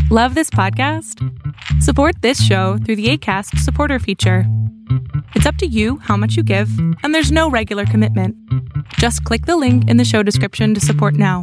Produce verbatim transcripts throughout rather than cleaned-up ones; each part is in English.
Love this podcast? Support this show through the Acast supporter feature. It's up to you how much you give, and there's no regular commitment. Just click the link in the show description to support now.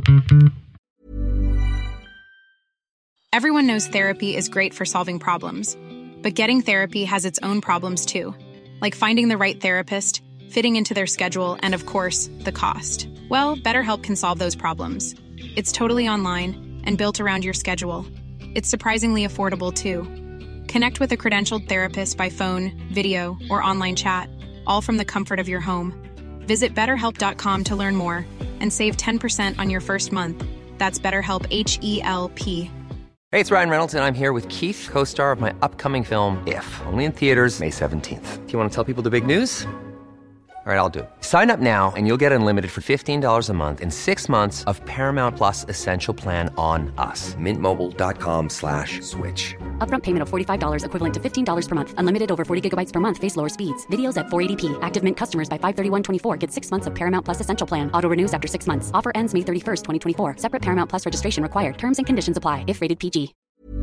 Everyone knows therapy is great for solving problems, but getting therapy has its own problems too, like finding the right therapist, fitting into their schedule, and of course, the cost. Well, BetterHelp can solve those problems. It's totally online and built around your schedule. It's surprisingly affordable, too. Connect with a credentialed therapist by phone, video, or online chat, all from the comfort of your home. Visit better help dot com to learn more and save ten percent on your first month. That's BetterHelp, H E L P. Hey, it's Ryan Reynolds, and I'm here with Keith, co-star of my upcoming film, If, only in theaters May seventeenth. Do you want to tell people the big news? All right, I'll do it. Sign up now and you'll get unlimited for fifteen dollars a month and six months of Paramount Plus Essential Plan on us. Mint Mobile dot com slash switch. Upfront payment of forty-five dollars equivalent to fifteen dollars per month. Unlimited over forty gigabytes per month. Face lower speeds. Videos at four eighty p. Active Mint customers by five thirty-one twenty-four get six months of Paramount Plus Essential Plan. Auto renews after six months. Offer ends May thirty-first, twenty twenty-four. Separate Paramount Plus registration required. Terms and conditions apply if rated P G.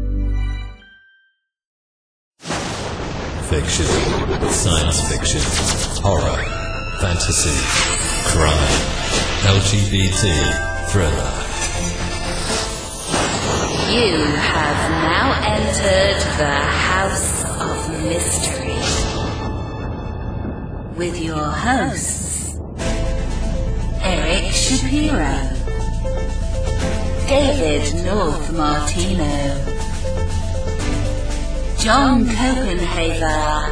Fiction, science fiction, horror, fantasy, crime, L G B T, thriller. You have now entered the House of Mystery with your hosts, Eric Shapiro, David North Martino, John Copenhaver,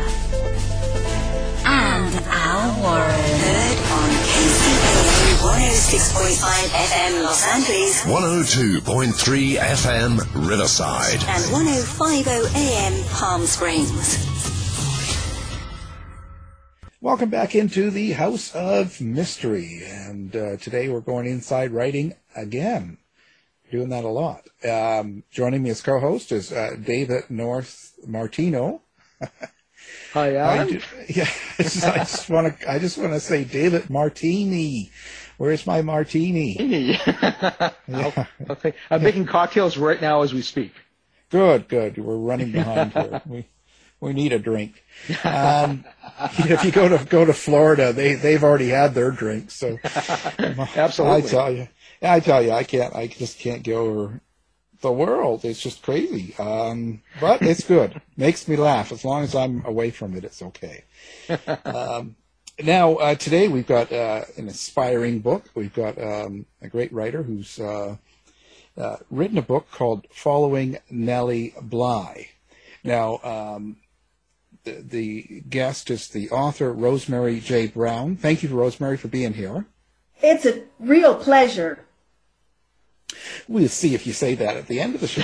and Al Warren. Heard on K C K one oh six point five F M Los Angeles, one oh two point three F M Riverside, and ten fifty A M Palm Springs. Welcome back into the House of Mystery, and uh, today we're going inside writing again. Doing that a lot. Um, joining me as co-host is uh, David North Martino. Hi, Alan. Do, yeah, I just want to. I just want to say, David Martini. Where's my martini? yeah. Okay, I'm making cocktails right now as we speak. Good, good. We're running behind here. We we need a drink. Um, if you go to go to Florida, they they've already had their drink. So absolutely, I tell you. I tell you, I can't. I just can't go over the world. It's just crazy. Um, but it's good. Makes me laugh. As long as I'm away from it, it's okay. Um, now, uh, today we've got uh, an inspiring book. We've got um, a great writer who's uh, uh, written a book called Following Nellie Bly. Now, um, the, the guest is the author, Rosemary J. Brown. Thank you, Rosemary, for being here. It's a real pleasure. We'll see if you say that at the end of the show.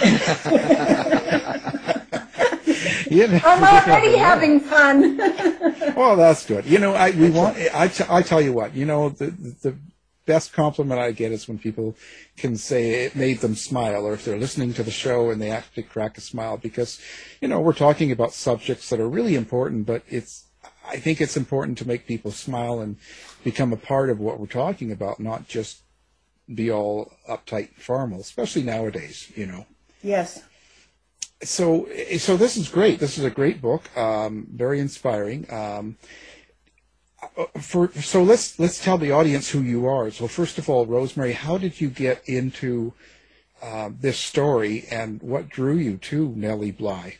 you know, I'm already having fun. Well, that's good. You know, I we want. I, t- I tell you what. You know, the the best compliment I get is when people can say it made them smile, or if they're listening to the show and they actually crack a smile, because you know we're talking about subjects that are really important, but it's. I think it's important to make people smile and become a part of what we're talking about, not just be all uptight and formal, especially nowadays, you know. Yes. So, so this is great. This is a great book, um, very inspiring. Um, for so let's let's tell the audience who you are. So first of all, Rosemary, how did you get into uh, this story, and what drew you to Nellie Bly?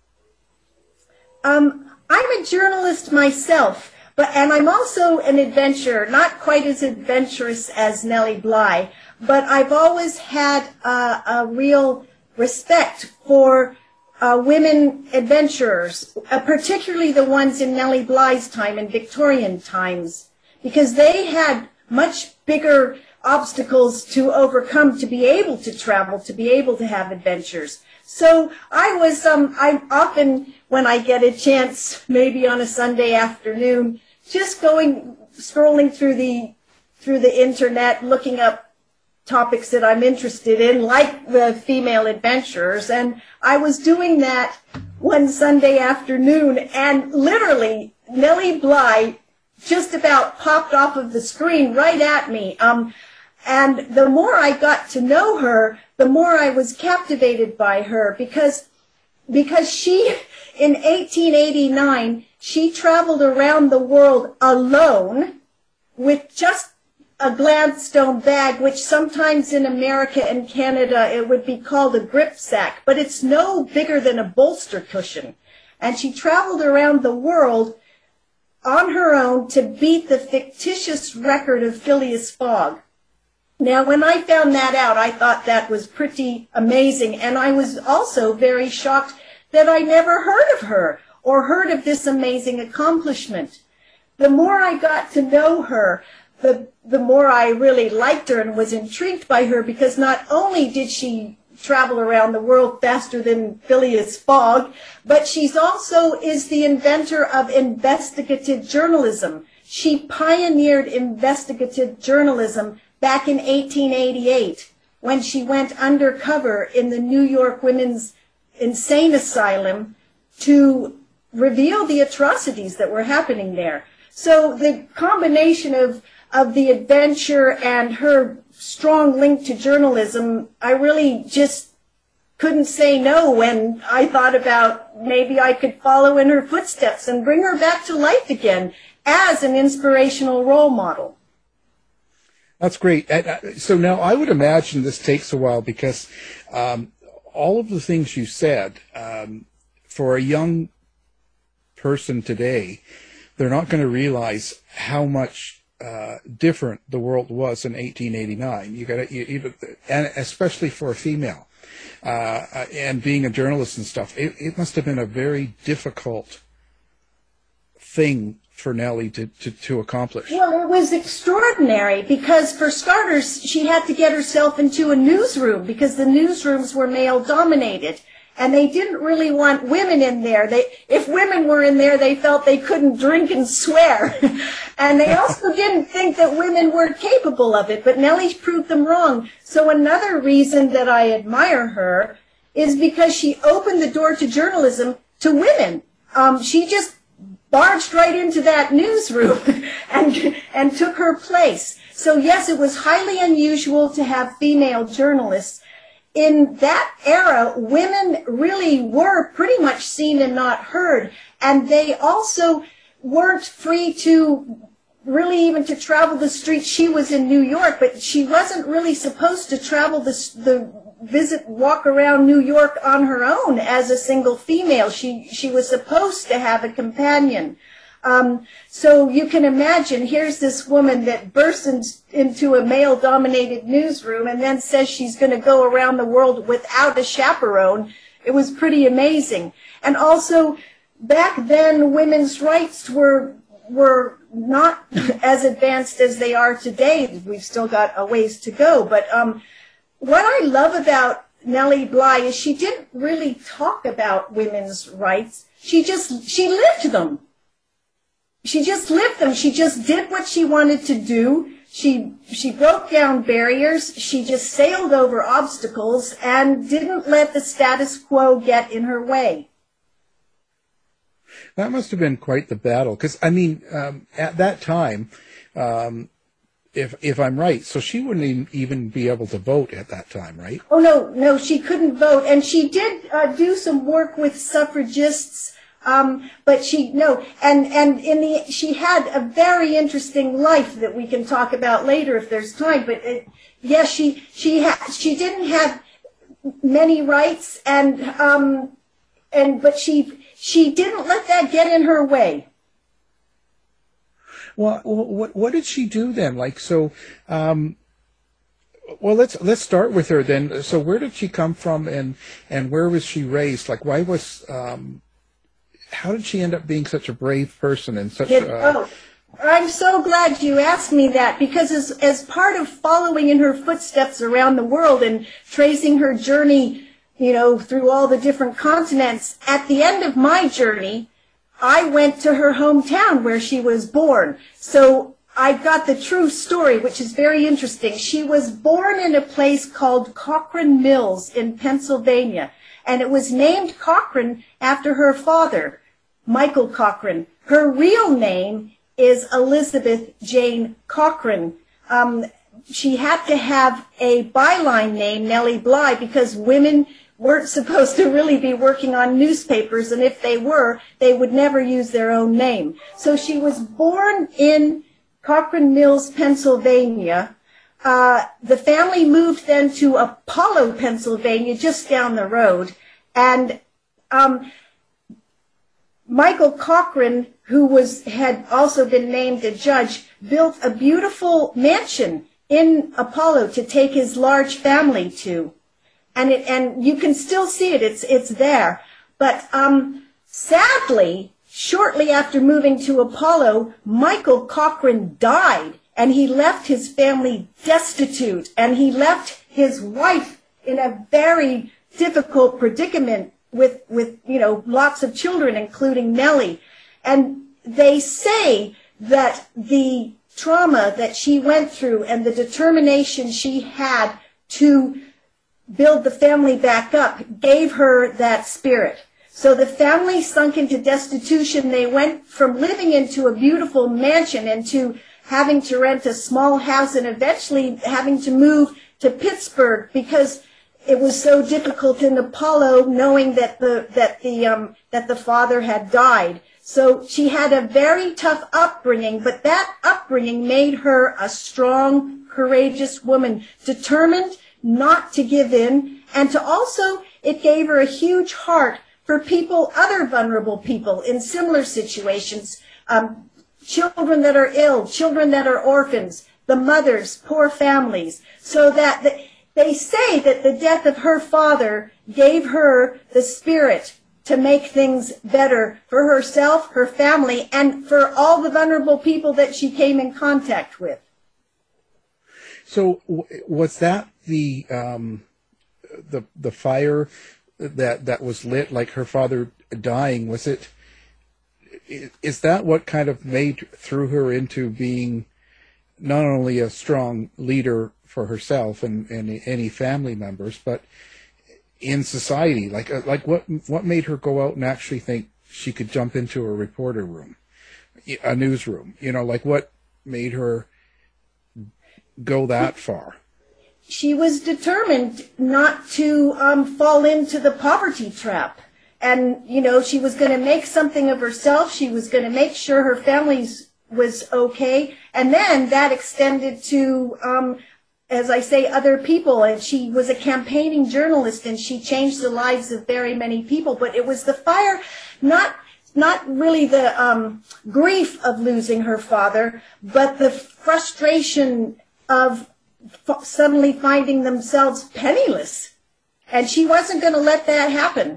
Um. I'm a journalist myself, but and I'm also an adventurer, not quite as adventurous as Nellie Bly, but I've always had uh, a real respect for uh, women adventurers, uh, particularly the ones in Nellie Bly's time in Victorian times, because they had much bigger obstacles to overcome to be able to travel, to be able to have adventures. So I was, um, I often, when I get a chance, maybe on a Sunday afternoon, just going, scrolling through the, through the internet, looking up topics that I'm interested in, like the female adventurers. And I was doing that one Sunday afternoon, and literally Nellie Bly just about popped off of the screen right at me. Um, And the more I got to know her, the more I was captivated by her because, because she, in eighteen eighty-nine, she traveled around the world alone with just a Gladstone bag, which sometimes in America and Canada it would be called a grip sack, but it's no bigger than a bolster cushion. And she traveled around the world on her own to beat the fictitious record of Phileas Fogg. Now, when I found that out, I thought that was pretty amazing, and I was also very shocked that I never heard of her or heard of this amazing accomplishment. The more I got to know her, the, the more I really liked her and was intrigued by her, because not only did she travel around the world faster than Phileas Fogg, but she's also is the inventor of investigative journalism. She pioneered investigative journalism back in eighteen eighty-eight when she went undercover in the New York Women's Insane Asylum to reveal the atrocities that were happening there. So the combination of, of the adventure and her strong link to journalism, I really just couldn't say no when I thought about maybe I could follow in her footsteps and bring her back to life again as an inspirational role model. That's great. So now I would imagine this takes a while because um, all of the things you said, um, for a young person today, they're not going to realize how much uh, different the world was in eighteen eighty-nine. You got to, you, you, and especially for a female, uh, and being a journalist and stuff, it, it must have been a very difficult thing for Nellie to, to, to accomplish. Well, it was extraordinary because, for starters, she had to get herself into a newsroom because the newsrooms were male-dominated, and they didn't really want women in there. They, if women were in there, they felt they couldn't drink and swear. And they also didn't think that women were capable of it, but Nellie proved them wrong. So another reason that I admire her is because she opened the door to journalism to women. Um, she just barged right into that newsroom and and took her place. So yes, it was highly unusual to have female journalists. In that era, women really were pretty much seen and not heard, and they also weren't free to really even to travel the streets. She was in New York, but she wasn't really supposed to travel the the visit, walk around New York on her own as a single female. She she was supposed to have a companion. Um, so you can imagine, here's this woman that bursts in, into a male-dominated newsroom and then says she's going to go around the world without a chaperone. It was pretty amazing. And also, back then, women's rights were were not as advanced as they are today. We've still got a ways to go, but um, what I love about Nellie Bly is she didn't really talk about women's rights. She just, she lived them. She just lived them. She just did what she wanted to do. She, she broke down barriers. She just sailed over obstacles and didn't let the status quo get in her way. That must have been quite the battle. Because, I mean, um, at that time, um, If if I'm right, so she wouldn't even be able to vote at that time, right? Oh, no, no, she couldn't vote. And she did uh, do some work with suffragists, um, but she, no, and, and in the, she had a very interesting life that we can talk about later if there's time. But it, yes, she, she, ha- she didn't have many rights, and, um, and, but she, she didn't let that get in her way. Well, what what did she do then? Like, so, um, well, let's let's start with her then. So, where did she come from, and and where was she raised? Like, why was, um, how did she end up being such a brave person and such? It, uh, oh, I'm so glad you asked me that, because as as part of following in her footsteps around the world and tracing her journey, you know, through all the different continents, at the end of my journey, I went to her hometown where she was born. So I got the true story, which is very interesting. She was born in a place called Cochrane Mills in Pennsylvania, and it was named Cochrane after her father, Michael Cochrane. Her real name is Elizabeth Jane Cochrane. Um, she had to have a byline name, Nellie Bly, because women weren't supposed to really be working on newspapers, and if they were, they would never use their own name. So she was born in Cochrane Mills, Pennsylvania. Uh, the family moved then to Apollo, Pennsylvania, just down the road. And um, Michael Cochrane, who was had also been named a judge, built a beautiful mansion in Apollo to take his large family to. And it, and you can still see it. It's it's there. But um, sadly, shortly after moving to Apollo, Michael Cochrane died, and he left his family destitute, and he left his wife in a very difficult predicament with with you know lots of children, including Nellie. And they say that the trauma that she went through and the determination she had to build the family back up gave her that spirit. So the family sunk into destitution. They went from living into a beautiful mansion into having to rent a small house and eventually having to move to Pittsburgh because it was so difficult in Apollo, knowing that the that the um, that the father had died. So she had a very tough upbringing, but that upbringing made her a strong, courageous woman, determined not to give in, and to also, it gave her a huge heart for people, other vulnerable people in similar situations, um, children that are ill, children that are orphans, the mothers, poor families, so that the, they say that the death of her father gave her the spirit to make things better for herself, her family, and for all the vulnerable people that she came in contact with. So was that the um, the the fire that that was lit, like her father dying? Was it? Is that what kind of made threw her into being not only a strong leader for herself and, and any family members, but in society? Like like what what made her go out and actually think she could jump into a reporter room, a newsroom? You know, like what made her go that far? She was determined not to um, fall into the poverty trap. And, you know, she was going to make something of herself. She was going to make sure her family was okay. And then that extended to, um, as I say, other people. And she was a campaigning journalist, and she changed the lives of very many people. But it was the fire, not not really the um, grief of losing her father, but the frustration of f- suddenly finding themselves penniless. And she wasn't going to let that happen.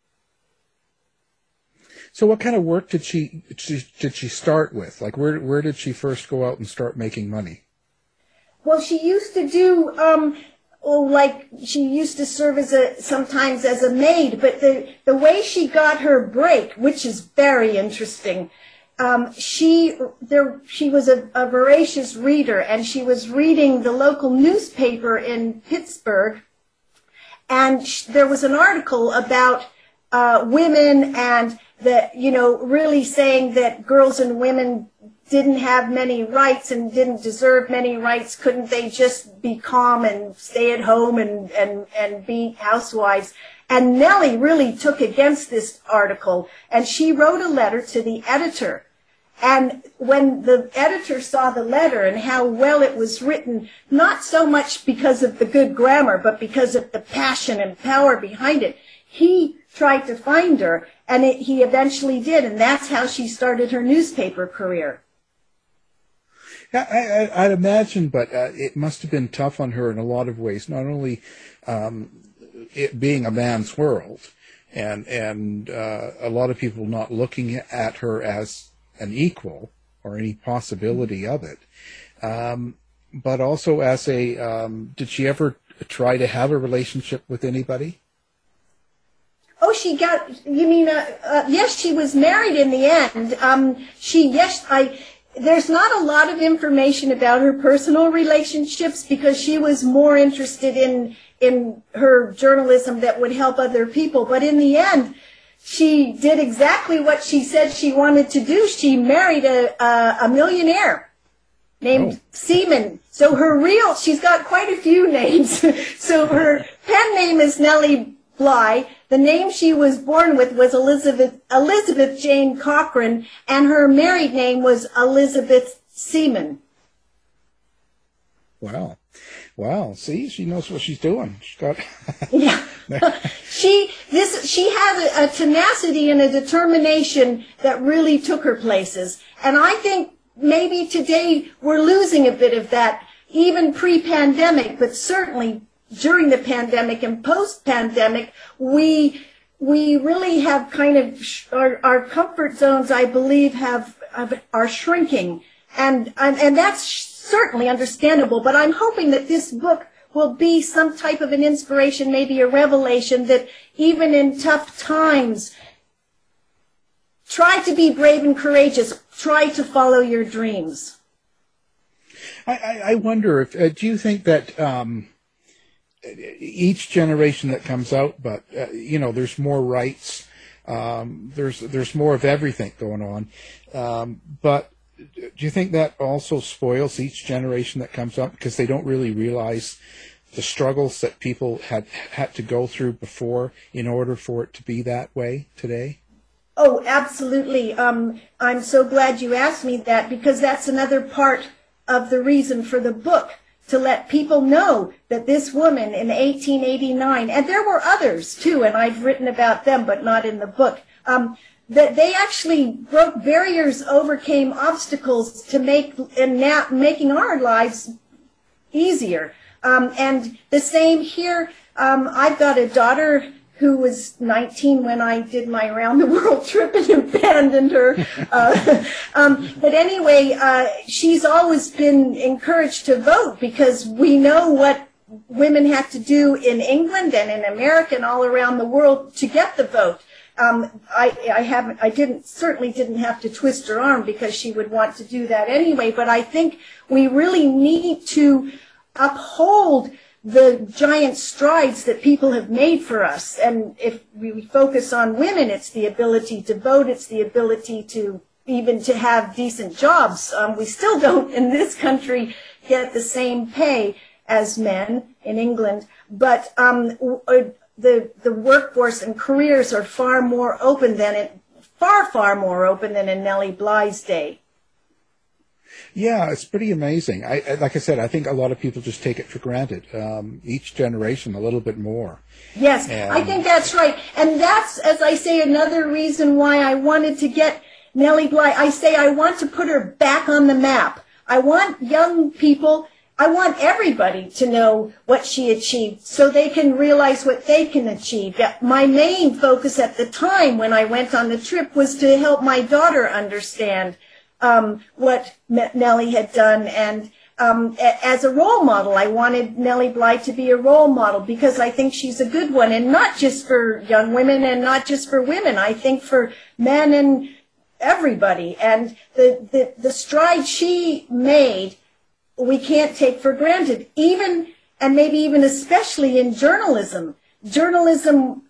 So what kind of work did she, she did she start with? Like, where where did she first go out and start making money? Well, she used to do, um, oh, like, she used to serve as a, sometimes as a maid, but the, the way she got her break, which is very interesting, Um, she there she was a, a voracious reader, and she was reading the local newspaper in Pittsburgh, and sh- there was an article about uh, women and that, you know, really saying that girls and women didn't have many rights and didn't deserve many rights. Couldn't they just be calm and stay at home and, and, and be housewives? And Nellie really took against this article, and she wrote a letter to the editor. And when the editor saw the letter and how well it was written, not so much because of the good grammar, but because of the passion and power behind it, he tried to find her, and it, he eventually did, and that's how she started her newspaper career. I, I, I'd imagine, but uh, it must have been tough on her in a lot of ways, not only um, it being a man's world, and, and uh, a lot of people not looking at her as an equal or any possibility of it, um, but also as a, um, did she ever try to have a relationship with anybody? Oh, she got, you mean, uh, uh, yes, she was married in the end. Um, she, yes, I, there's not a lot of information about her personal relationships because she was more interested in, in her journalism that would help other people. But in the end, she did exactly what she said she wanted to do. She married a, a, a millionaire. named Oh. Seaman. So her real, she's got quite a few names. So her pen name is Nellie Bly. The name she was born with was Elizabeth Elizabeth Jane Cochran, and her married name was Elizabeth Seaman. Wow. Wow. See, she knows what she's doing. She's got. Yeah. she this she had a, a tenacity and a determination that really took her places. And I think maybe today we're losing a bit of that, even pre-pandemic, but certainly during the pandemic and post-pandemic, we we really have kind of sh- our, our comfort zones, I believe, have, have are shrinking, and, and and that's certainly understandable. But I'm hoping that this book will be some type of an inspiration, maybe a revelation, that even in tough times, try to be brave and courageous. Try to follow your dreams. I, I, I wonder if uh, do you think that um, each generation that comes out, but uh, you know, there's more rights, um, there's there's more of everything going on, um, but do you think that also spoils each generation that comes up because they don't really realize the struggles that people had had to go through before in order for it to be that way today? Oh, absolutely. Um, I'm so glad you asked me that, because that's another part of the reason for the book, to let people know that this woman in eighteen eighty-nine, and there were others too, and I've written about them, but not in the book, um, that they actually broke barriers, overcame obstacles to make, and now making our lives easier. Um, and the same here. Um, I've got a daughter who was nineteen when I did my round-the-world trip and abandoned her. Uh, um, but anyway, uh, she's always been encouraged to vote, because we know what women have to do in England and in America and all around the world to get the vote. Um, I, I haven't, I didn't, certainly didn't have to twist her arm, because she would want to do that anyway. But I think we really need to uphold the giant strides that people have made for us. And if we focus on women, it's the ability to vote, it's the ability to even to have decent jobs. Um, we still don't in this country get the same pay as men in England, but um, the the workforce and careers are far more open than it, far far more open than in Nellie Bly's day. Yeah, it's pretty amazing. I, I like I said, I think a lot of people just take it for granted. Um, each generation a little bit more. Yes, and I think that's right. And that's, as I say, another reason why I wanted to get Nellie Bly. I say I want to put her back on the map. I want young people, I want everybody to know what she achieved so they can realize what they can achieve. My main focus at the time when I went on the trip was to help my daughter understand Um, what Nellie had done, and um, a- as a role model, I wanted Nellie Bly to be a role model, because I think she's a good one, and not just for young women and not just for women. I think for men and everybody. And the, the, the stride she made, we can't take for granted, even, and maybe even especially in journalism. Journalism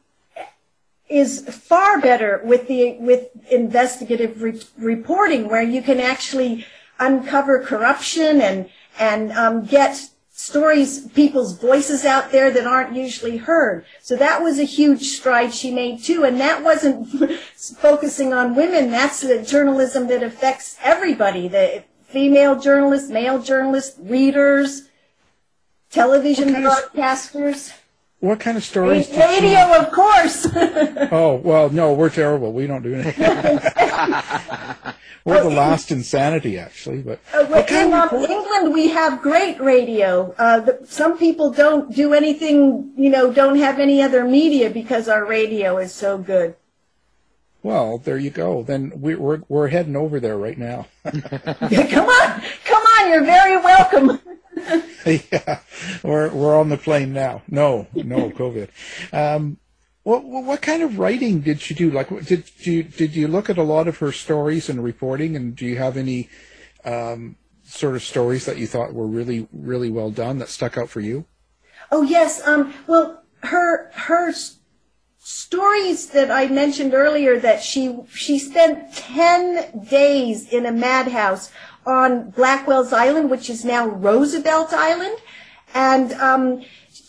is far better with the with investigative re- reporting, where you can actually uncover corruption and and um, get stories, people's voices out there that aren't usually heard. So that was a huge stride she made too, and that wasn't focusing on women. That's the journalism that affects everybody: the female journalists, male journalists, readers, television broadcasters. What kind of stories? Did Radio, you... of course. Oh, well, no, we're terrible. We don't do anything. We're the last insanity, actually. But uh, in um, England, we have great radio. Uh, the, some people don't do anything, you know, don't have any other media because our radio is so good. Well, there you go. Then we, we're we're heading over there right now. Come on, come on! You're very welcome. Yeah, we're we're on the plane now. No, no COVID. Um, what what kind of writing did she do? Like, did you did you look at a lot of her stories and reporting? And do you have any um, sort of stories that you thought were really really well done that stuck out for you? Oh yes. Um, well, her her stories that I mentioned earlier, that she she spent ten days in a madhouse, on Blackwell's Island, which is now Roosevelt Island. And um,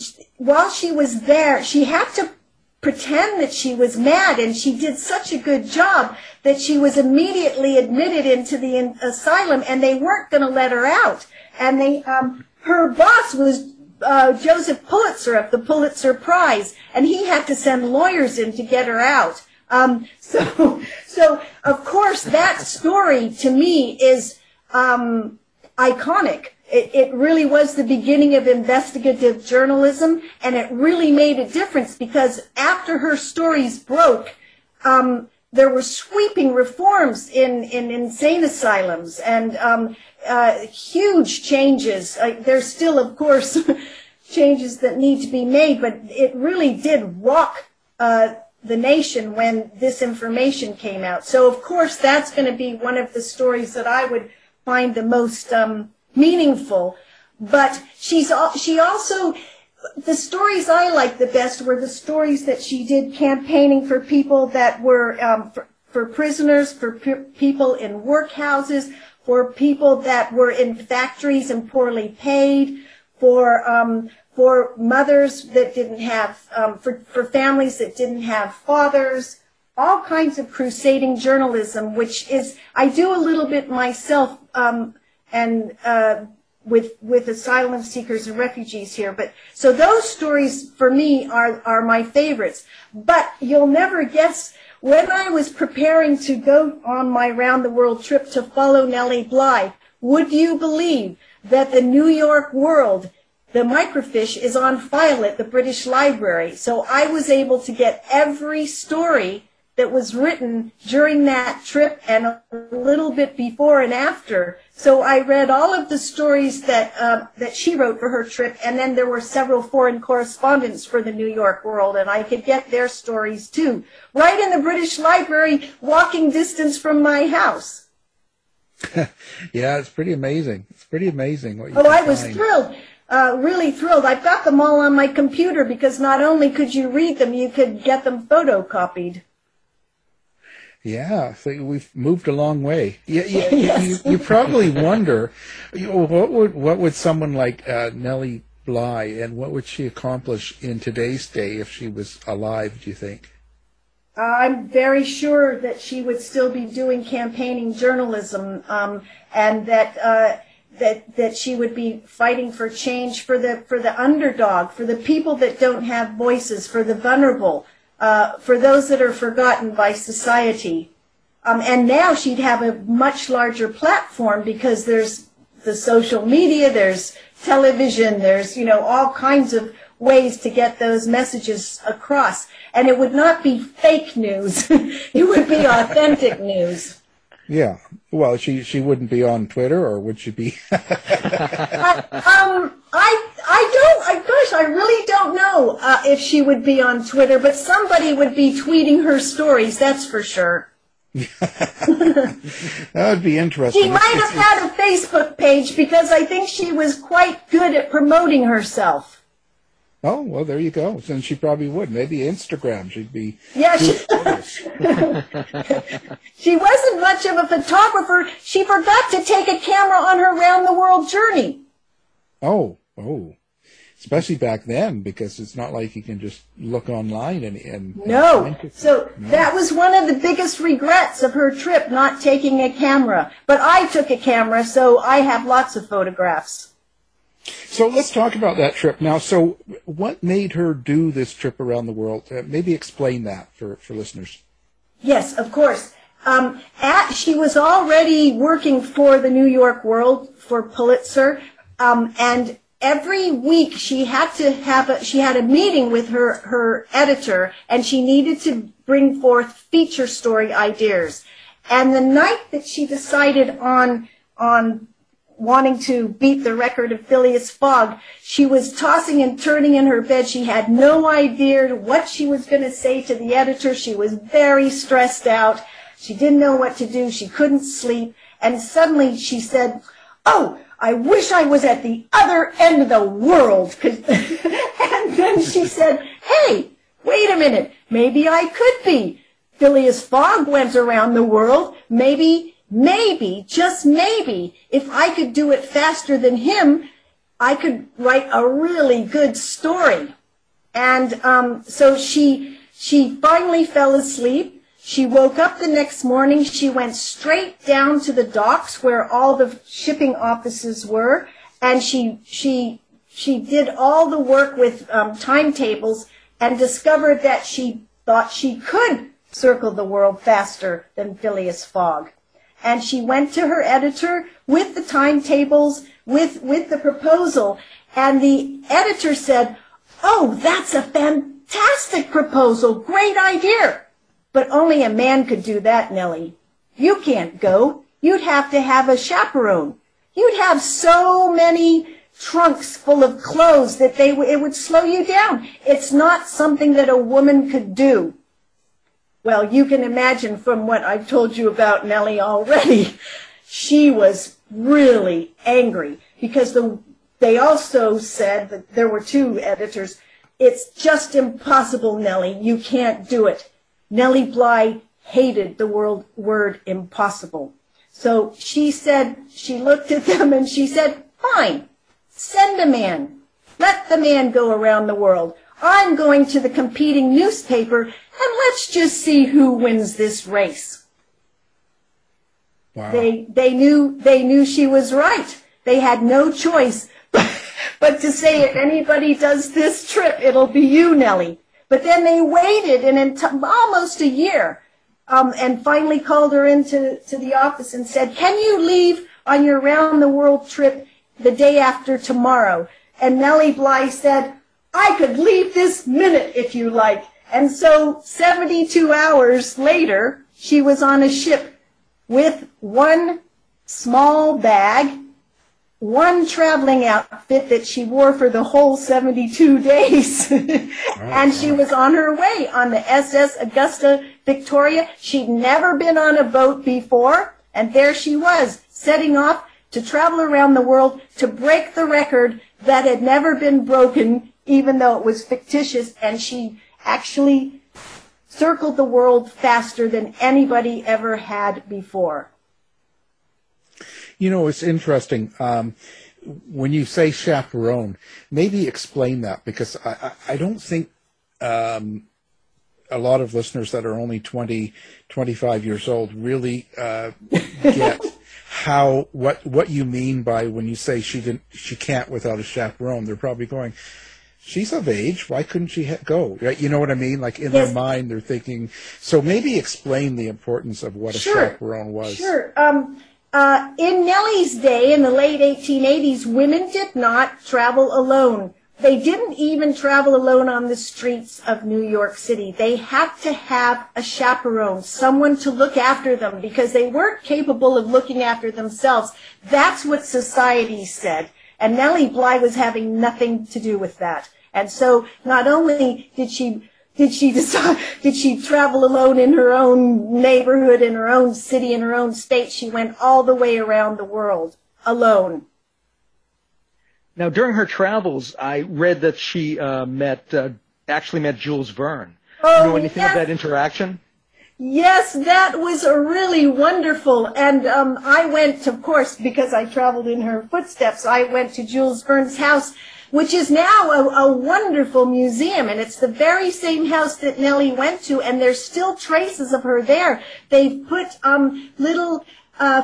while she was there, she had to pretend that she was mad, and she did such a good job that she was immediately admitted into the in- asylum, and they weren't going to let her out. And they, um, her boss was uh, Joseph Pulitzer of the Pulitzer Prize, and he had to send lawyers in to get her out. Um, so, so of course, that story to me is um, iconic. It, it really was the beginning of investigative journalism, and it really made a difference because after her stories broke, um, there were sweeping reforms in, in insane asylums and um, uh, huge changes. Uh, there's still, of course, changes that need to be made, but it really did rock uh, the nation when this information came out. So, of course, that's going to be one of the stories that I would find the most um, meaningful. But she's she also, the stories I liked the best were the stories that she did campaigning for people that were, um, for, for prisoners, for pe- people in workhouses, for people that were in factories and poorly paid, for um, for mothers that didn't have, um, for, for families that didn't have fathers, all kinds of crusading journalism, which is, I do a little bit myself, um, and uh, with with asylum seekers and refugees here. But so those stories for me are are my favorites. But you'll never guess, when I was preparing to go on my round the world trip to follow Nellie Bly, would you believe that the New York World, the microfiche, is on file at the British Library? So I was able to get every story that was written during that trip and a little bit before and after. So I read all of the stories that uh, that she wrote for her trip, and then there were several foreign correspondents for the New York World, and I could get their stories too, right in the British Library, walking distance from my house. Yeah, it's pretty amazing. It's pretty amazing what you Oh, can I was find. thrilled. Uh, really thrilled. I've got them all on my computer because not only could you read them, you could get them photocopied. Yeah, so we've moved a long way. Yeah, yeah, yes. you, you probably wonder, you know, what would what would someone like uh, Nellie Bly, and what would she accomplish in today's day if she was alive, do you think? Uh, I'm very sure that she would still be doing campaigning journalism, um, and that uh, that that she would be fighting for change for the for the underdog, for the people that don't have voices, for the vulnerable. Uh, for those that are forgotten by society. Um, and now she'd have a much larger platform because there's the social media, there's television, there's, you know, all kinds of ways to get those messages across. And it would not be fake news. It would be authentic news. Yeah. Well, she she wouldn't be on Twitter, or would she be? I, um, I I don't. I gosh, I really don't know uh, if she would be on Twitter, but somebody would be tweeting her stories. That's for sure. That would be interesting. She might have had a Facebook page because I think she was quite good at promoting herself. Oh, well, there you go. Then she probably would. Maybe Instagram. She'd be. Yeah, she, she wasn't much of a photographer. She forgot to take a camera on her round-the-world journey. Oh, oh. Especially back then, because it's not like you can just look online and... and no. and so no. That was one of the biggest regrets of her trip, not taking a camera. But I took a camera, so I have lots of photographs. So let's talk about that trip now. So what made her do this trip around the world? Uh, maybe explain that for, for listeners. Yes, of course. Um, at, she was already working for the New York World, for Pulitzer, um, and every week she had to have a, she had a meeting with her, her editor, and she needed to bring forth feature story ideas. And the night that she decided on on wanting to beat the record of Phileas Fogg, she was tossing and turning in her bed. She had no idea what she was going to say to the editor. She was very stressed out. She didn't know what to do. She couldn't sleep. And suddenly she said, "Oh, I wish I was at the other end of the world." And then she said, "Hey, wait a minute. Maybe I could be. Phileas Fogg went around the world. Maybe maybe, just maybe, if I could do it faster than him, I could write a really good story. And um, so she she finally fell asleep. She woke up the next morning. She went straight down to the docks where all the shipping offices were, and she she she did all the work with um, timetables and discovered that she thought she could circle the world faster than Phileas Fogg. And she went to her editor with the timetables, with with the proposal, and the editor said, "Oh, that's a fantastic proposal, great idea. But only a man could do that, Nellie. You can't go. You'd have to have a chaperone. You'd have so many trunks full of clothes that they it would slow you down. It's not something that a woman could do." Well, you can imagine from what I've told you about Nellie already, she was really angry because the they also said that there were two editors, "It's just impossible, Nellie. You can't do it." Nellie Bly hated the word, word impossible. So she said, she looked at them and she said, "Fine, send a man. Let the man go around the world. I'm going to the competing newspaper and let's just see who wins this race." Wow. They they knew they knew she was right. They had no choice but to say, "If anybody does this trip, it'll be you, Nellie." But then they waited an ent- almost a year um, and finally called her into to the office and said, "Can you leave on your round-the-world trip the day after tomorrow?" And Nellie Bly said, "I could leave this minute if you like." And so seventy-two hours later, she was on a ship with one small bag, one traveling outfit that she wore for the whole seventy-two days. And she was on her way on the S S Augusta Victoria. She'd never been on a boat before, and there she was, setting off to travel around the world to break the record that had never been broken, even though it was fictitious, and she actually circled the world faster than anybody ever had before. You know, it's interesting. Um, when you say chaperone, maybe explain that, because I, I, I don't think um, a lot of listeners that are only twenty, twenty-five years old really uh, get how what what you mean by when you say she didn't she can't without a chaperone. They're probably going, "She's of age. Why couldn't she ha- go?" Right? You know what I mean? Like in yes. their mind, they're thinking. So maybe explain the importance of what a sure. chaperone was. Sure. Um, uh, in Nellie's day, in the late eighteen eighties, women did not travel alone. They didn't even travel alone on the streets of New York City. They had to have a chaperone, someone to look after them, because they weren't capable of looking after themselves. That's what society said. And Nellie Bly was having nothing to do with that. And so not only did she did she decide did she travel alone in her own neighborhood, in her own city, in her own state, she went all the way around the world alone. Now, during her travels, I read that she uh, met uh, actually met Jules Verne. Oh, Do you know anything yes. of that interaction? Yes, that was a really wonderful. And um, I went, of course, because I traveled in her footsteps, I went to Jules Verne's house, which is now a, a wonderful museum. And it's the very same house that Nellie went to, and there's still traces of her there. They've put um, little... Uh,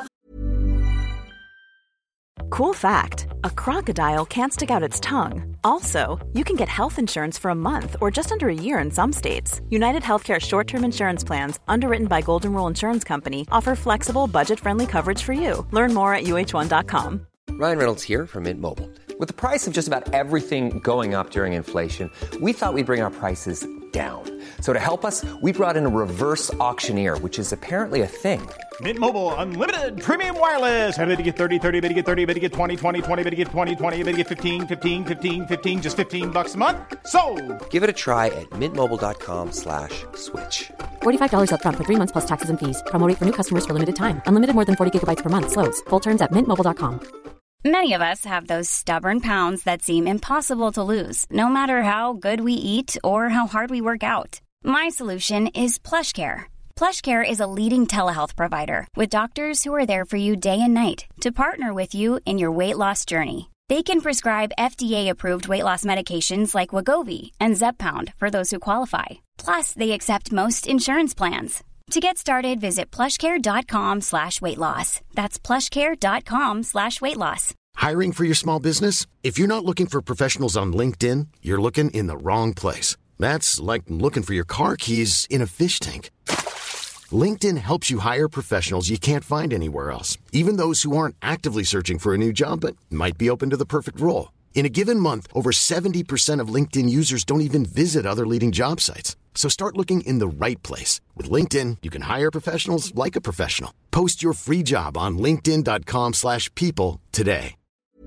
Cool fact, a crocodile can't stick out its tongue. Also, you can get health insurance for a month or just under a year in some states. United Healthcare short-term insurance plans, underwritten by Golden Rule Insurance Company, offer flexible, budget-friendly coverage for you. Learn more at U H one dot com. Ryan Reynolds here from Mint Mobile. With the price of just about everything going up during inflation, we thought we'd bring our prices down. So to help us, we brought in a reverse auctioneer, which is apparently a thing. Mint Mobile Unlimited Premium Wireless. How to get thirty, thirty, how to get thirty, how to get twenty, twenty, twenty, how to get twenty, twenty, how to get fifteen, fifteen, fifteen, fifteen, just fifteen bucks a month? Sold! Give it a try at mintmobile.com slash switch. forty-five dollars up front for three months plus taxes and fees. Promo rate for new customers for limited time. Unlimited more than forty gigabytes per month. Slows full terms at mint mobile dot com. Many of us have those stubborn pounds that seem impossible to lose, no matter how good we eat or how hard we work out. My solution is PlushCare. PlushCare is a leading telehealth provider with doctors who are there for you day and night to partner with you in your weight loss journey. They can prescribe F D A-approved weight loss medications like Wegovy and Zepbound for those who qualify. Plus, they accept most insurance plans. To get started, visit plushcare.com slash weight loss. That's plushcare.com slash weight loss. Hiring for your small business? If you're not looking for professionals on LinkedIn, you're looking in the wrong place. That's like looking for your car keys in a fish tank. LinkedIn helps you hire professionals you can't find anywhere else, even those who aren't actively searching for a new job but might be open to the perfect role. In a given month, over seventy percent of LinkedIn users don't even visit other leading job sites. So start looking in the right place. With LinkedIn, you can hire professionals like a professional. Post your free job on linkedin.com slash people today.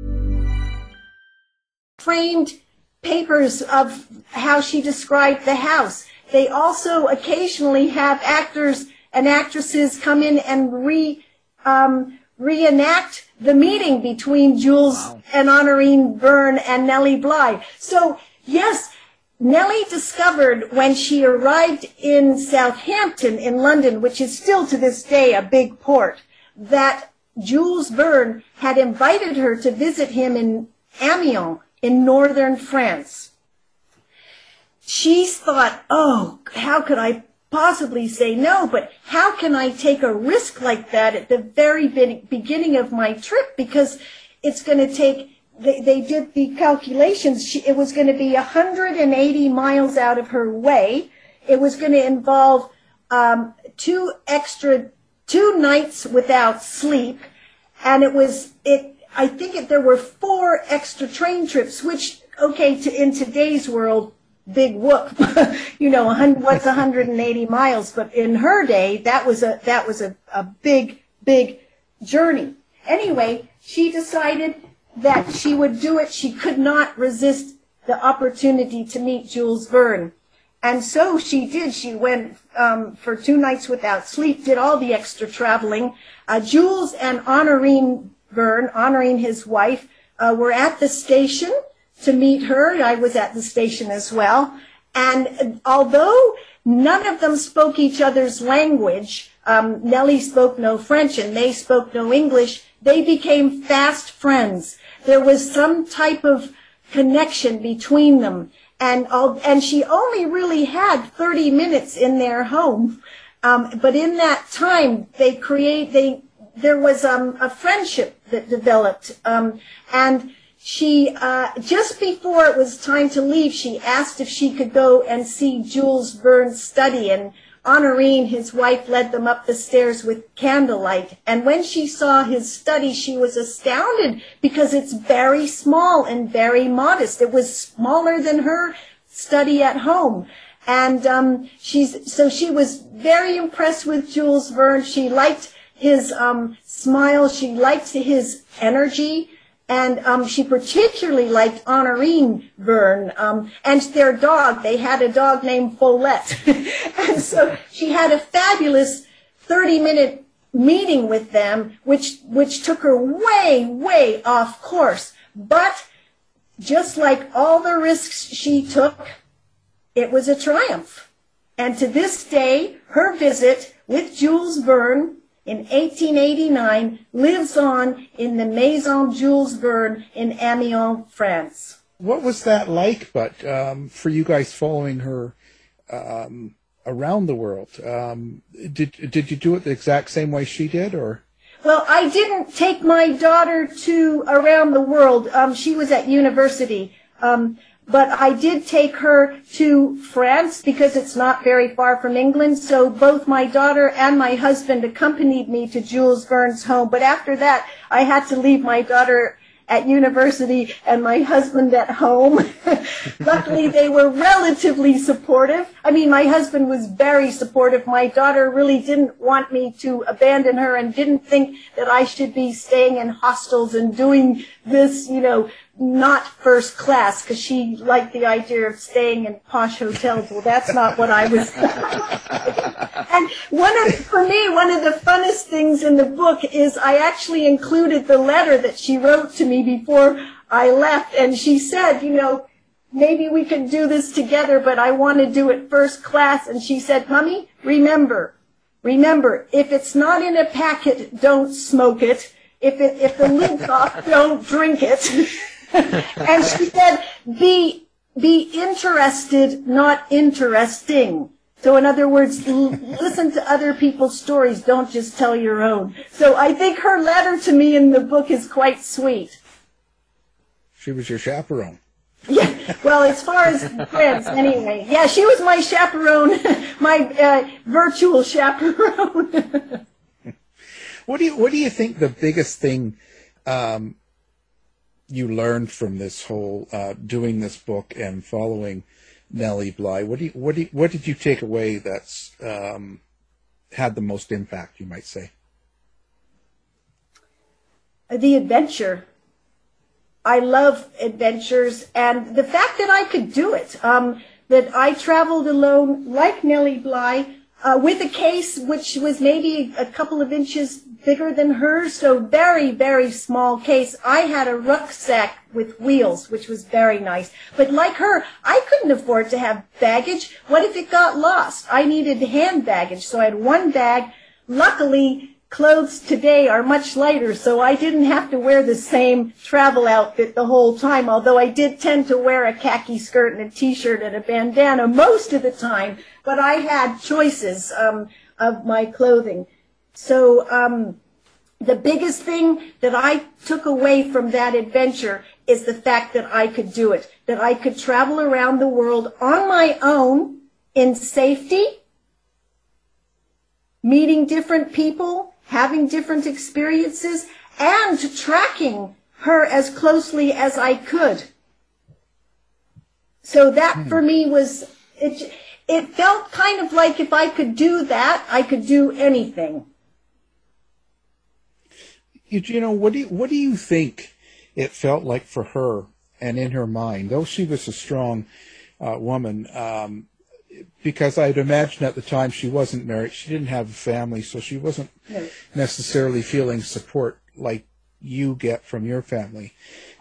Framed papers of how she described the house. They also occasionally have actors and actresses come in and re um, reenact the meeting between Jules wow. and Honorine Byrne and Nellie Bly. So, yes, Nellie discovered when she arrived in Southampton in London, which is still to this day a big port, that Jules Verne had invited her to visit him in Amiens in northern France. She thought, oh, how could I possibly say no? But how can I take a risk like that at the very beginning of my trip? Because it's going to take, they, they did the calculations, she, it was going to be one hundred eighty miles out of her way. It was going to involve um, two extra, two nights without sleep. And it was, it. I think it, there were four extra train trips, which, okay, to, in today's world, big whoop, you know, what's one hundred eighty miles? But in her day, that was a that was a, a big, big journey. Anyway, she decided that she would do it. She could not resist the opportunity to meet Jules Verne. And so she did. She went um, for two nights without sleep, did all the extra traveling. Uh, Jules and Honorine Verne, Honorine, his wife, uh, were at the station to meet her. I was at the station as well. And although none of them spoke each other's language, um, Nellie spoke no French and they spoke no English, they became fast friends. There was some type of connection between them. And all, and she only really had thirty minutes in their home. Um, but in that time, they create, they, there was um, a friendship that developed. Um, and She, uh, just before it was time to leave, she asked if she could go and see Jules Verne's study, and Honorine, his wife, led them up the stairs with candlelight. And when she saw his study, she was astounded because it's very small and very modest. It was smaller than her study at home. And um, she's so she was very impressed with Jules Verne. She liked his um, smile. She liked his energy. And um, she particularly liked Honorine Verne um, and their dog. They had a dog named Follette. And so she had a fabulous thirty-minute meeting with them, which which took her way, way off course. But just like all the risks she took, it was a triumph. And to this day, her visit with Jules Verne in eighteen eighty-nine, lives on in the Maison Jules Verne in Amiens, France. What was that like, but um, for you guys following her um, around the world? Um, did did you do it the exact same way she did, or? Well, I didn't take my daughter to around the world. Um, she was at university. Um, But I did take her to France because it's not very far from England. So both my daughter and my husband accompanied me to Jules Verne's home. But after that, I had to leave my daughter at university and my husband at home. Luckily, they were relatively supportive. I mean, my husband was very supportive. My daughter really didn't want me to abandon her and didn't think that I should be staying in hostels and doing this, you know, not first class, because she liked the idea of staying in posh hotels. Well, that's not what I was. And one of, for me, one of the funnest things in the book is I actually included the letter that she wrote to me before I left, and she said, you know, maybe we could do this together, but I want to do it first class. And she said, Mummy, remember, remember, if it's not in a packet, don't smoke it. If it, if the lid's off, don't drink it. And she said, be, be interested, not interesting. So in other words, l- listen to other people's stories, don't just tell your own. So I think her letter to me in the book is quite sweet. She was your chaperone. Yeah, well, as far as friends, anyway. Yeah, she was my chaperone, my uh, virtual chaperone. What do you What do you think the biggest thing um, you learned from this whole uh, doing this book and following Nellie Bly? What do you What do you, What did you take away that's um, had the most impact? You might say the adventure. I love adventures, and the fact that I could do it. Um, that I traveled alone, like Nellie Bly, uh, with a case which was maybe a couple of inches bigger than hers, so very, very small case. I had a rucksack with wheels, which was very nice. But like her, I couldn't afford to have baggage. What if it got lost? I needed hand baggage, so I had one bag. Luckily, clothes today are much lighter, so I didn't have to wear the same travel outfit the whole time, although I did tend to wear a khaki skirt and a t-shirt and a bandana most of the time, but I had choices um, of my clothing. So um, the biggest thing that I took away from that adventure is the fact that I could do it, that I could travel around the world on my own in safety, meeting different people, having different experiences, and tracking her as closely as I could. So that for me was, it, it felt kind of like if I could do that, I could do anything. you, you know what do you, What do you think it felt like for her and in her mind, though she was a strong uh, woman? Um, Because I'd imagine at the time she wasn't married, she didn't have a family, so she wasn't no. necessarily feeling support like you get from your family.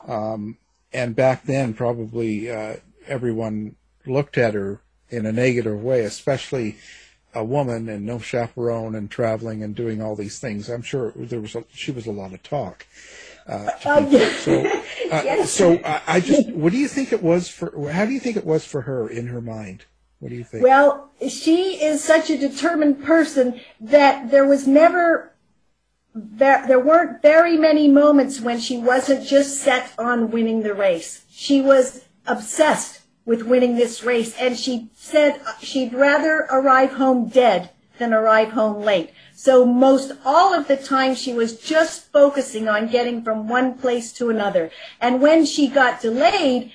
Um, and back then, probably uh, everyone looked at her in a negative way, especially a woman and no chaperone and traveling and doing all these things. I'm sure there was a, she was a lot of talk. Uh, uh, yeah. So, uh, yes. so I, I just, what do you think it was for? How do you think it was for her in her mind? What do you think? Well, she is such a determined person that there was never, there, there weren't very many moments when she wasn't just set on winning the race. She was obsessed with winning this race, and she said she'd rather arrive home dead than arrive home late. So most all of the time she was just focusing on getting from one place to another. And when she got delayed,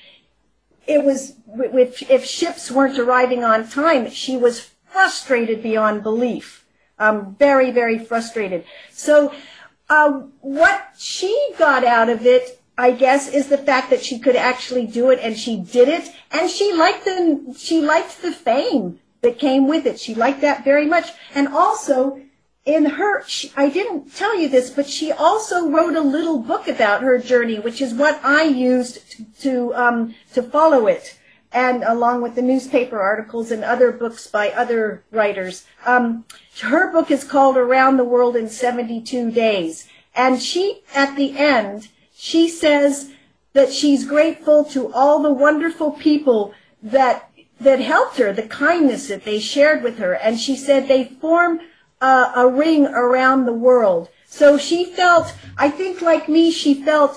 it was, if, if ships weren't arriving on time, she was frustrated beyond belief. Um, very, very frustrated. So uh, what she got out of it, I guess, is the fact that she could actually do it, and she did it, and she liked the, she liked the fame that came with it. She liked that very much. And also, in her, she, I didn't tell you this, but she also wrote a little book about her journey, which is what I used to to, um, to follow it, and along with the newspaper articles and other books by other writers. Um, her book is called Around the World in seventy-two days, and she, at the end, she says that she's grateful to all the wonderful people that that helped her, the kindness that they shared with her, and she said they form Uh, a ring around the world. So she felt, I think like me, she felt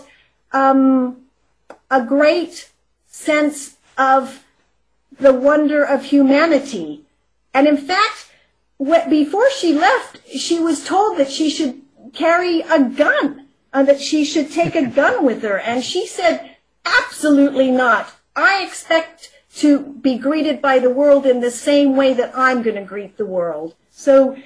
um, a great sense of the wonder of humanity. And in fact, what, before she left, she was told that she should carry a gun, uh, that she should take a gun with her. And she said, absolutely not. I expect to be greeted by the world in the same way that I'm going to greet the world. So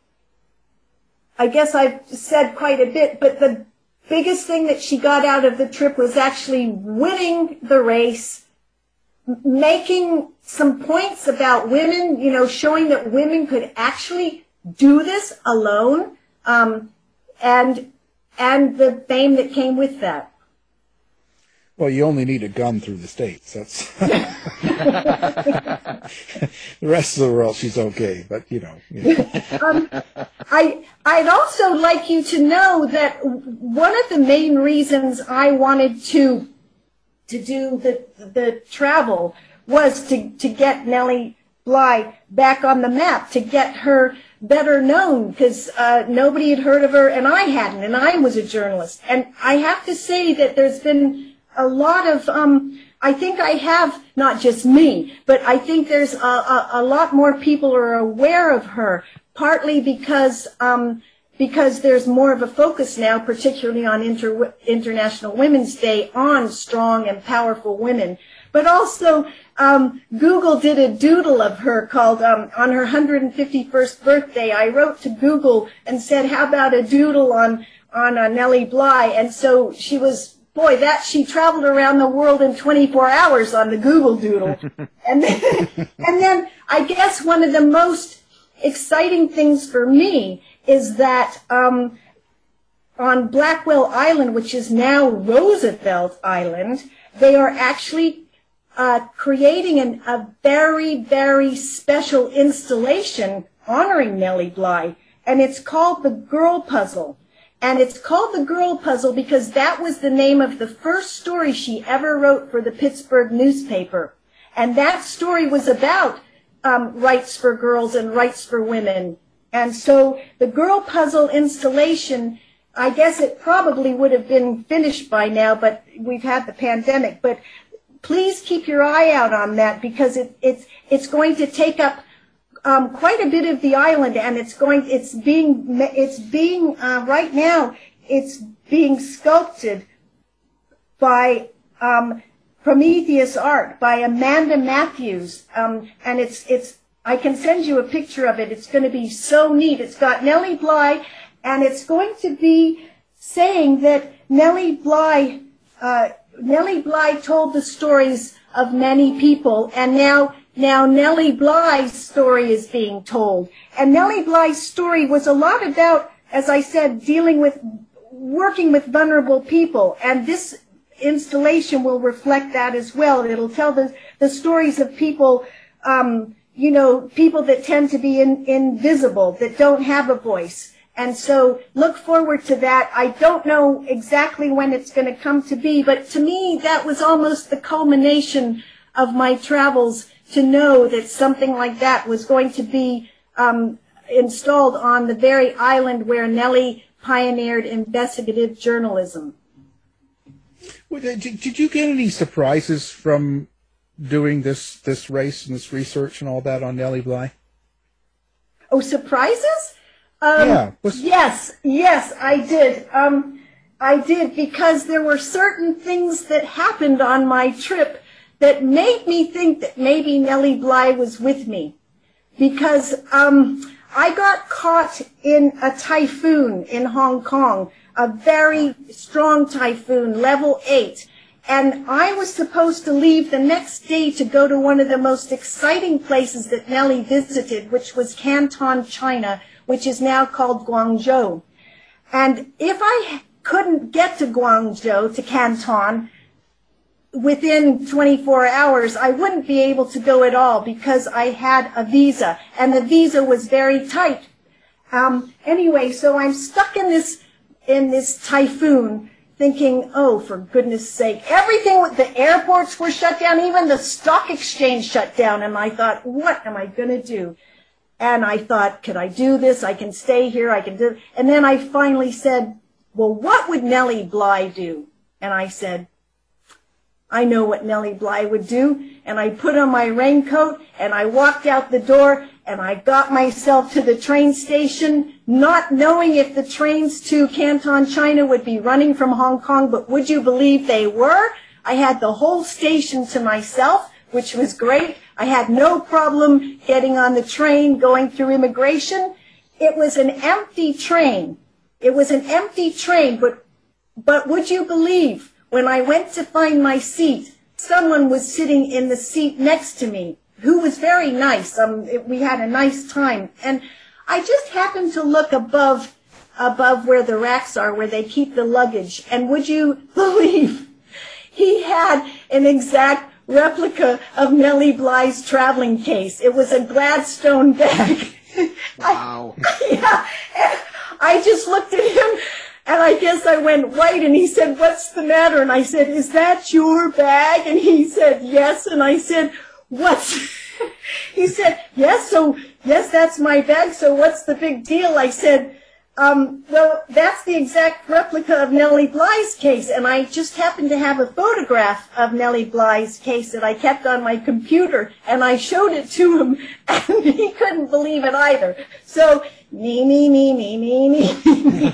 I guess I've said quite a bit, but the biggest thing that she got out of the trip was actually winning the race, making some points about women, you know, showing that women could actually do this alone, um, and and the fame that came with that. Well, you only need a gun through the States. That's the rest of the world. She's okay, but you know. You know. um, I I'd also like you to know that one of the main reasons I wanted to to do the the travel was to to get Nellie Bly back on the map, to get her better known, because uh, nobody had heard of her, and I hadn't, and I was a journalist. And I have to say that there's been a lot of, um, I think I have, not just me, but I think there's a, a, a lot more people are aware of her, partly because um, because there's more of a focus now, particularly on Inter- International Women's Day, on strong and powerful women. But also, um, Google did a doodle of her called, um, on her one hundred fifty-first birthday, I wrote to Google and said, how about a doodle on, on uh, Nellie Bly? And so she was, boy, that, she traveled around the world in twenty-four hours on the Google doodle. and then, and then I guess one of the most exciting things for me is that, um, on Blackwell Island, which is now Roosevelt Island, they are actually Uh, creating an, a very, very special installation honoring Nellie Bly, and it's called the Girl Puzzle. And it's called the Girl Puzzle because that was the name of the first story she ever wrote for the Pittsburgh newspaper. And that story was about um, rights for girls and rights for women. And so the Girl Puzzle installation, I guess it probably would have been finished by now, but we've had the pandemic. But please keep your eye out on that, because it, it's it's going to take up um, quite a bit of the island, and it's going it's being it's being uh, right now it's being sculpted by um, Prometheus Art, by Amanda Matthews, um, and it's it's I can send you a picture of it. It's going to be so neat. It's got Nellie Bly, and it's going to be saying that Nellie Bly. Uh, Nellie Bly told the stories of many people, and now now Nellie Bly's story is being told. And Nellie Bly's story was a lot about, as I said, dealing with, working with vulnerable people, and this installation will reflect that as well. It'll tell the, the stories of people, um, you know, people that tend to be in, invisible, that don't have a voice. And so look forward to that. I don't know exactly when it's going to come to be, but to me that was almost the culmination of my travels, to know that something like that was going to be um, installed on the very island where Nellie pioneered investigative journalism. Well, did, did you get any surprises from doing this, this race and this research and all that on Nellie Bly? Oh, surprises? Um, yeah. Yes, yes, I did. Um, I did, because there were certain things that happened on my trip that made me think that maybe Nellie Bly was with me. Because um, I got caught in a typhoon in Hong Kong, a very strong typhoon, level eight. And I was supposed to leave the next day to go to one of the most exciting places that Nellie visited, which was Canton, China, which is now called Guangzhou. And if I couldn't get to Guangzhou, to Canton, within twenty-four hours, I wouldn't be able to go at all, because I had a visa, and the visa was very tight. Um, anyway, so I'm stuck in this, in this typhoon, thinking, oh, for goodness sake, everything, with the airports were shut down, even the stock exchange shut down, and I thought, what am I going to do? And I thought, could I do this? I can stay here. I can do it. And then I finally said, well, what would Nellie Bly do? And I said, I know what Nellie Bly would do. And I put on my raincoat, and I walked out the door, and I got myself to the train station, not knowing if the trains to Canton, China would be running from Hong Kong, but would you believe they were? I had the whole station to myself, which was great. I had no problem getting on the train, going through immigration. It was an empty train. It was an empty train, but but would you believe, when I went to find my seat, someone was sitting in the seat next to me, who was very nice. Um, it, we had a nice time. And I just happened to look above, above where the racks are, where they keep the luggage. And would you believe, he had an exact replica of Nellie Bly's traveling case. It was a Gladstone bag. Wow. I, yeah, and I just looked at him, and I guess I went white, and he said, "What's the matter?" And I said, "Is that your bag?" And he said, "Yes." And I said, "What's..." He said, "Yes, so, yes, that's my bag, so what's the big deal?" I said, um, well, that's the exact replica of Nellie Bly's case, and I just happened to have a photograph of Nellie Bly's case that I kept on my computer, and I showed it to him, and he couldn't believe it either. So, me, me, me, me, me, me.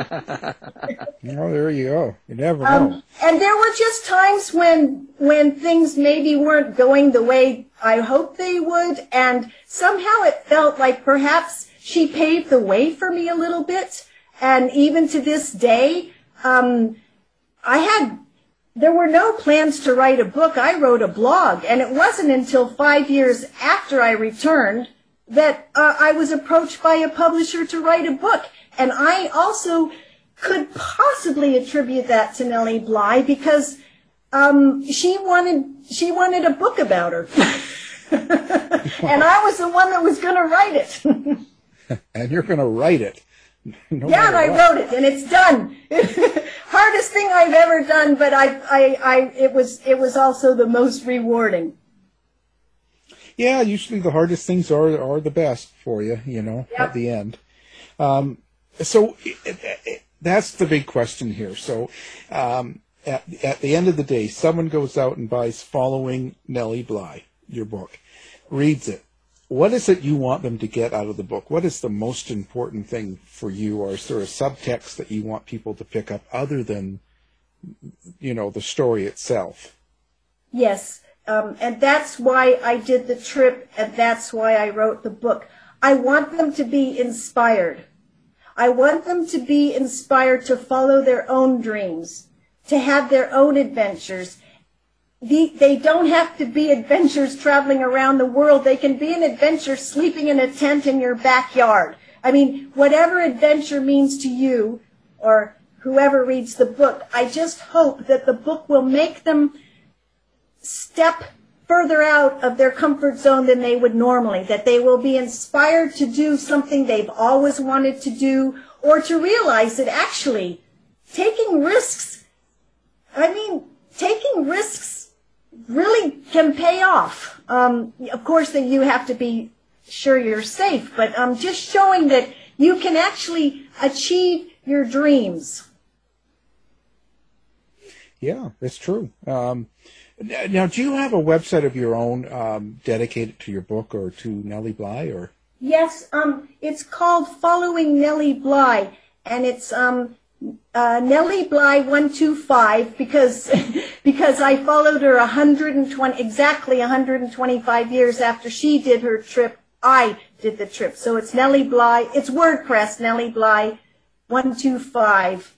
Well, there you go. You never know. Um, and there were just times when when things maybe weren't going the way I hoped they would, and somehow it felt like perhaps she paved the way for me a little bit. And even to this day, um, I had, there were no plans to write a book. I wrote a blog, and it wasn't until five years after I returned that uh, I was approached by a publisher to write a book. And I also could possibly attribute that to Nellie Bly because um, she wanted she wanted a book about her. And I was the one that was going to write it. And you're going to write it. No yeah, and I what. wrote it, and it's done. Hardest thing I've ever done, but I, I, I, it was, it was also the most rewarding. Yeah, usually the hardest things are are the best for you, you know, yep. At the end. Um, so it, it, that's the big question here. So um, at at the end of the day, someone goes out and buys Following Nellie Bly, your book, reads it. What is it you want them to get out of the book? What is the most important thing for you, or is there a subtext that you want people to pick up other than, you know, the story itself? Yes, um, and that's why I did the trip, and that's why I wrote the book. I want them to be inspired. I want them to be inspired to follow their own dreams, to have their own adventures. The, they don't have to be adventures traveling around the world. They can be an adventure sleeping in a tent in your backyard. I mean, whatever adventure means to you or whoever reads the book, I just hope that the book will make them step further out of their comfort zone than they would normally, that they will be inspired to do something they've always wanted to do, or to realize that actually taking risks, I mean, taking risks really can pay off. Um, of course, that you have to be sure you're safe, but um, just showing that you can actually achieve your dreams. Yeah, it's true. Um, now, do you have a website of your own um, dedicated to your book or to Nellie Bly? Or yes, um, it's called Following Nellie Bly, and it's um, uh, Nellie Bly one two five because because I followed her one hundred twenty exactly one hundred twenty-five years after she did her trip. I did the trip, so it's Nellie Bly. It's WordPress, Nellie Bly one two five.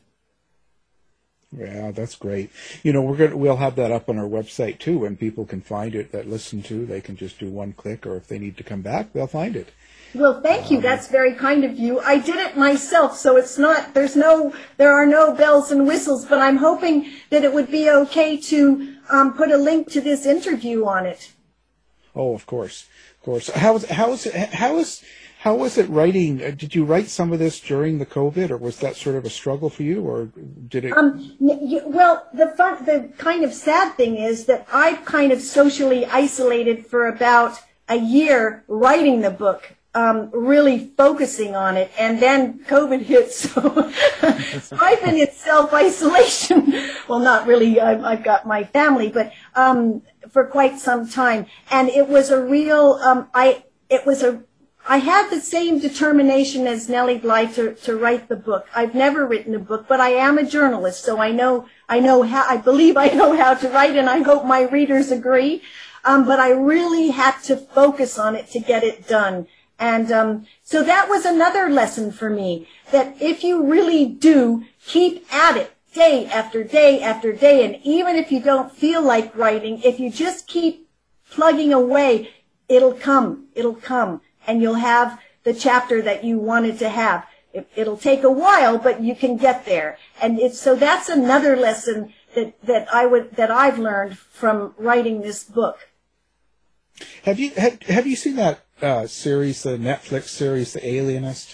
Yeah, that's great. You know, we're gonna we'll have that up on our website too, and people can find it that listen to. They can just do one click, or if they need to come back, they'll find it. Well, thank you. That's very kind of you. I did it myself, so it's not, there's no, there are no bells and whistles, but I'm hoping that it would be okay to um, put a link to this interview on it. Oh, of course, of course. How is how is how is how was it writing? Did you write some of this during the COVID, or was that sort of a struggle for you, or did it? Um, you, well, the fun, the kind of sad thing is that I kind of socially isolated for about a year writing the book. Um, really focusing on it, and then COVID hit, so, so I've been in self-isolation. Well, not really, I've, I've got my family, but um, for quite some time. And it was a real, um, I, it was a, I had the same determination as Nellie Bly to, to write the book. I've never written a book, but I am a journalist, so I know, I know how, I believe I know how to write, and I hope my readers agree. Um, but I really had to focus on it to get it done. And um, so that was another lesson for me, that if you really do keep at it day after day after day, and even if you don't feel like writing, if you just keep plugging away, it'll come, it'll come, and you'll have the chapter that you wanted to have. It, it'll take a while, but you can get there. And it's, so that's another lesson that, that I would that I've learned from writing this book. Have you have, have you seen that uh, series, the Netflix series, The Alienist?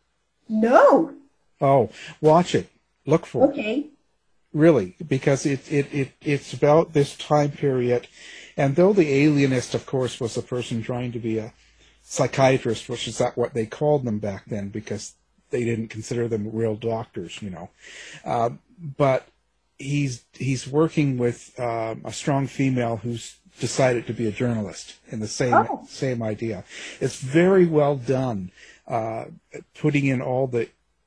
No. Oh, watch it. Look for okay. it. Okay. Really, because it, it, it it's about this time period, and though the alienist, of course, was a person trying to be a psychiatrist, which is that what they called them back then, because they didn't consider them real doctors, you know. Uh, but he's he's working with um, a strong female who's decided to be a journalist, in the same oh. same idea. It's very well done, uh, putting in all the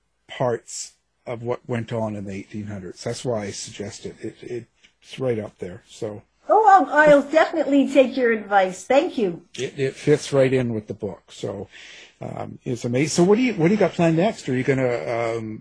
parts of what went on in the eighteen hundreds. That's why I suggest it. it, it it's right up there. So. Oh, I'll, I'll definitely take your advice. Thank you. It, it fits right in with the book. So um, it's amazing. So what do you what do you got planned next? Are you going to um,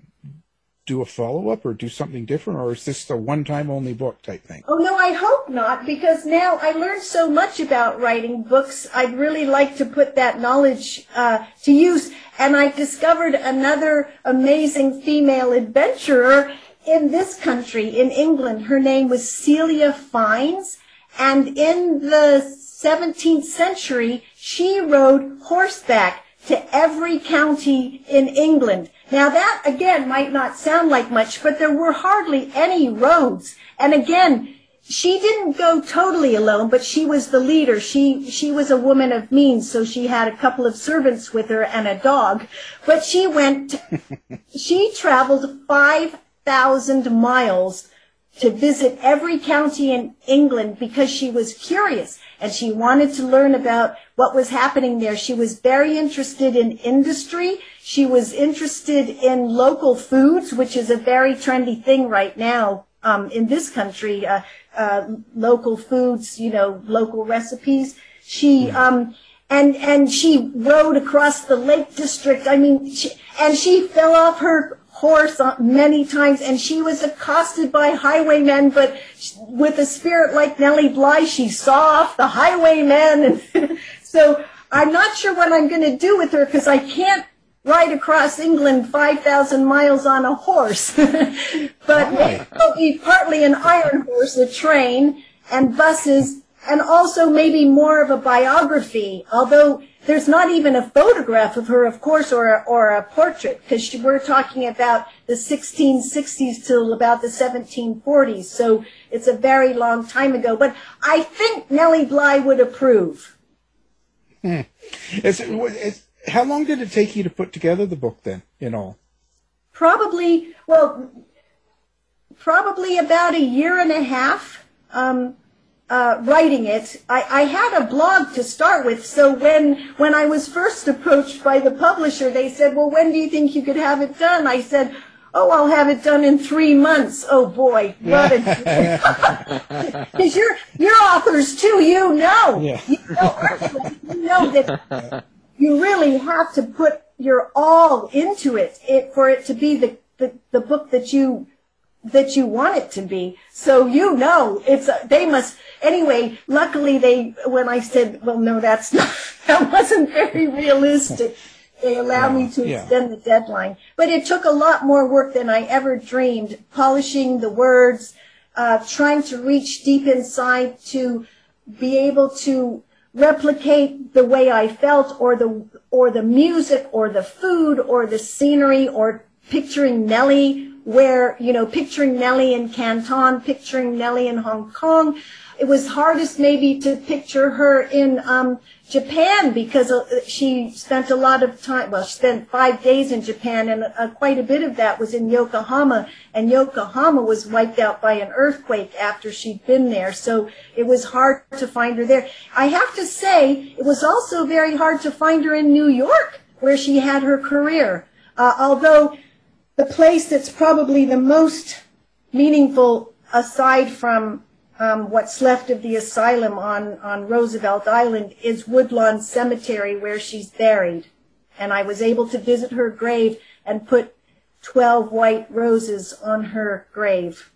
do a follow up or do something different, or is this a one time only book type thing? Oh no, I hope not, because now I learned so much about writing books. I'd really like to put that knowledge uh, to use. And I discovered another amazing female adventurer in this country, in England. Her name was Celia Fiennes, and in the seventeenth century, she rode horseback to every county in England. Now that, again, might not sound like much, but there were hardly any roads. And again, she didn't go totally alone, but she was the leader. She she was a woman of means, so she had a couple of servants with her and a dog. But she went, she traveled five thousand miles to visit every county in England because she was curious and she wanted to learn about what was happening there. She was very interested in industry. She was interested in local foods, which is a very trendy thing right now um, in this country. Uh, uh, local foods, you know, local recipes. She um, and and she rode across the Lake District. I mean, she, and she fell off her horse many times, and she was accosted by highwaymen, but with a spirit like Nellie Bly, she saw off the highwaymen. And so I'm not sure what I'm going to do with her, because I can't ride across England five thousand miles on a horse. But maybe it'll be partly an iron horse, a train, and buses, and also maybe more of a biography, although there's not even a photograph of her, of course, or a, or a portrait, because we're talking about the sixteen sixties till about the seventeen forties, so it's a very long time ago. But I think Nellie Bly would approve. Hmm. Is it, is, how long did it take you to put together the book, then, in all? Probably, well, probably about a year and a half. Um, Uh, writing it. I, I had a blog to start with, so when when I was first approached by the publisher, they said, well, when do you think you could have it done? I said, oh, I'll have it done in three months. Oh, boy. What a... Because you're, you're authors, too. You know. Yeah. You know, you know that you really have to put your all into it, it for it to be the, the, the book that you that you want it to be. So you know, it's a, they must, anyway, luckily they, when I said, well, no, that's not, that wasn't very realistic, they allowed no, me to yeah. extend the deadline. But it took a lot more work than I ever dreamed, polishing the words, uh, trying to reach deep inside to be able to replicate the way I felt, or the, or the music, or the food, or the scenery, or picturing Nellie, where, you know, picturing Nellie in Canton, picturing Nellie in Hong Kong. It was hardest maybe to picture her in um, Japan, because uh, she spent a lot of time, well, she spent five days in Japan, and uh, quite a bit of that was in Yokohama, and Yokohama was wiped out by an earthquake after she'd been there, so it was hard to find her there. I have to say, it was also very hard to find her in New York, where she had her career, uh, although the place that's probably the most meaningful, aside from um, what's left of the asylum on, on Roosevelt Island, is Woodlawn Cemetery, where she's buried. And I was able to visit her grave and put twelve white roses on her grave.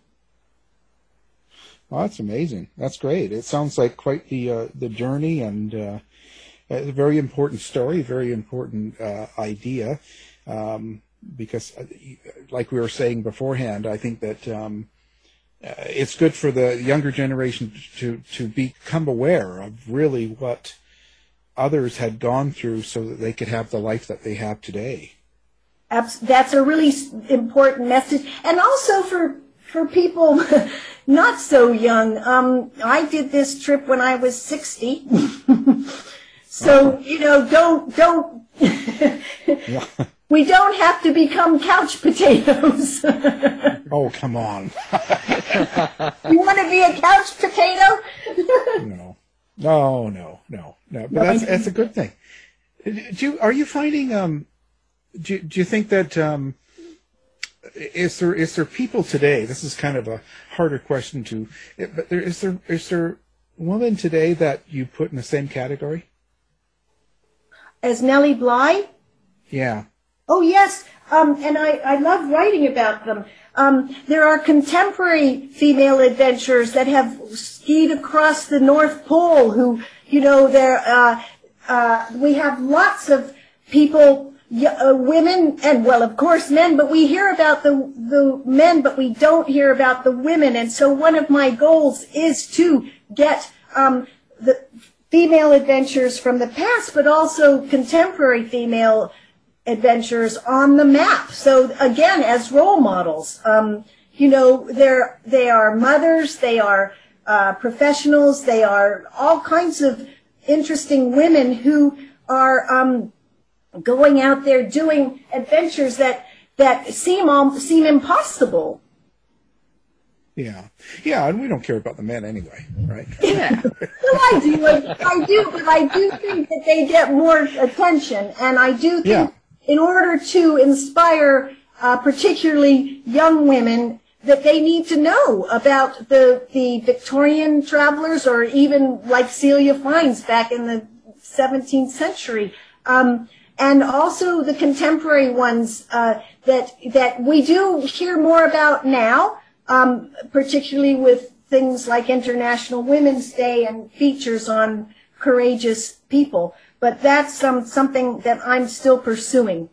Well, that's amazing. That's great. It sounds like quite the uh, the journey, and uh, a very important story, very important uh, idea. Um, Because, like we were saying beforehand, I think that um, uh, it's good for the younger generation to, to become aware of really what others had gone through so that they could have the life that they have today. That's a really important message. And also for for people not so young. Um, I did this trip when I was sixty. So, you know, don't, don't, we don't have to become couch potatoes. Oh, come on. You want to be a couch potato? No, no, no, no, no. But that's, that's a good thing. Do you, are you finding, um, do you, do you think that, um, is there, is there people today, this is kind of a harder question to, but there, is there, is there women today that you put in the same category? As Nellie Bly? Yeah. Oh, yes. Um, and I, I love writing about them. Um, there are contemporary female adventurers that have skied across the North Pole who, you know, they're, uh, uh, we have lots of people, uh, women, and, well, of course, men, but we hear about the, the men, but we don't hear about the women. And so one of my goals is to get um, the female adventures from the past, but also contemporary female adventures on the map. So again, as role models, um, you know, they're, they are mothers, they are uh, professionals, they are all kinds of interesting women who are um, going out there doing adventures that, that seem um, seem impossible. Yeah, yeah, and we don't care about the men anyway, right? Yeah. Well, I do, I, I do, but I do think that they get more attention, and I do think yeah. in order to inspire uh, particularly young women that they need to know about the the Victorian travelers, or even like Celia Fiennes back in the seventeenth century, um, and also the contemporary ones uh, that that we do hear more about now. Um, particularly with things like International Women's Day and features on courageous people. But that's um, something that I'm still pursuing.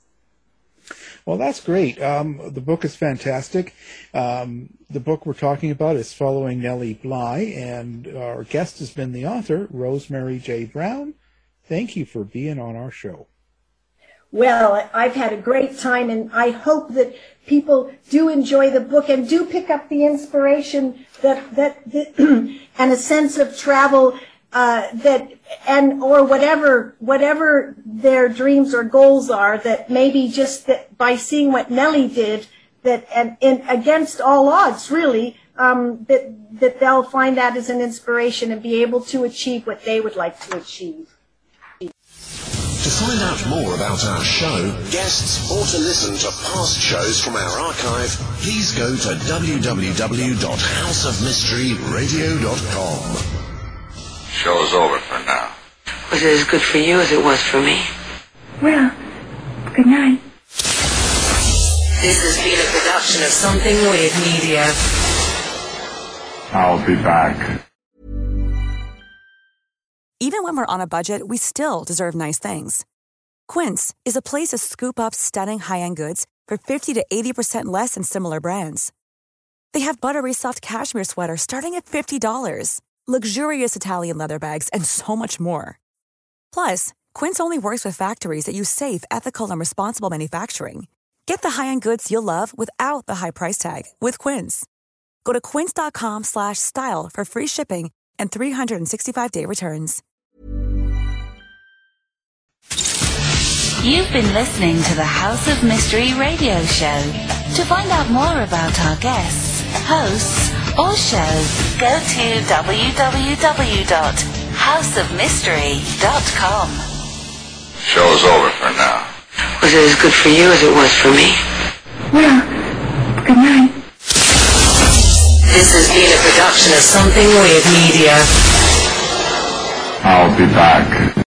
Well, that's great. Um, the book is fantastic. Um, the book we're talking about is Following Nellie Bly, and our guest has been the author, Rosemary J. Brown. Thank you for being on our show. Well, I've had a great time, and I hope that people do enjoy the book and do pick up the inspiration that that, that and a sense of travel uh, that and or whatever whatever their dreams or goals are. That maybe just that by seeing what Nellie did, that and, and against all odds, really, um, that that they'll find that as an inspiration and be able to achieve what they would like to achieve. To find out more about our show, guests, or to listen to past shows from our archive, please go to w w w dot house of mystery radio dot com. Show's over for now. Was it as good for you as it was for me? Well, good night. This has been a production of Something Weird Media. I'll be back. Even when we're on a budget, we still deserve nice things. Quince is a place to scoop up stunning high-end goods for fifty to eighty percent less than similar brands. They have buttery soft cashmere sweaters starting at fifty dollars, luxurious Italian leather bags, and so much more. Plus, Quince only works with factories that use safe, ethical, and responsible manufacturing. Get the high-end goods you'll love without the high price tag with Quince. Go to quince.com slash style for free shipping and three sixty-five day returns. You've been listening to the House of Mystery radio show. To find out more about our guests, hosts, or shows, go to w w w dot house of mystery dot com. Show's over for now. Was it as good for you as it was for me? Well, good night. This has been a production of Something Weird Media. I'll be back.